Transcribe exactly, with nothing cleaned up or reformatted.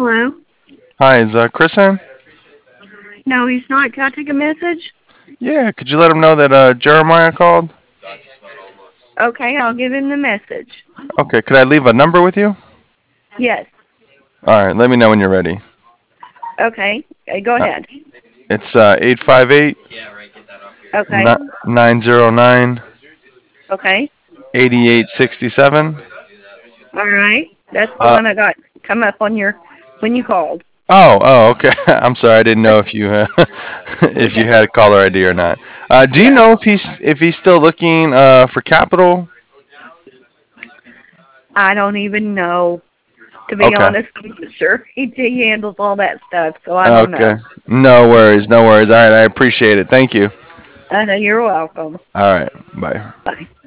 Hello? Hi, is uh, Chris in? No, he's not. Can I take a message? Yeah, could you let him know that uh, Jeremiah called? Okay, I'll give him the message. Okay, could I leave a number with you? Yes. All right, let me know when you're ready. Okay. Uh, Go Uh, ahead. it's uh, eight five eight, Okay. nine zero nine, Okay. eight eight six seven. All right. That's the Uh, one I got come up on your when you called. oh, oh, okay. I'm sorry, I didn't know if you uh, if you had a caller I D or not. Uh, do you Yeah. know if he's if he's still looking uh, for capital? I don't even know. To be Okay. honest, I'm not sure. He, he handles all that stuff, so I don't Okay. know. No worries, no worries. All right, I appreciate it. Thank you. I know you're welcome. All right, bye. Bye.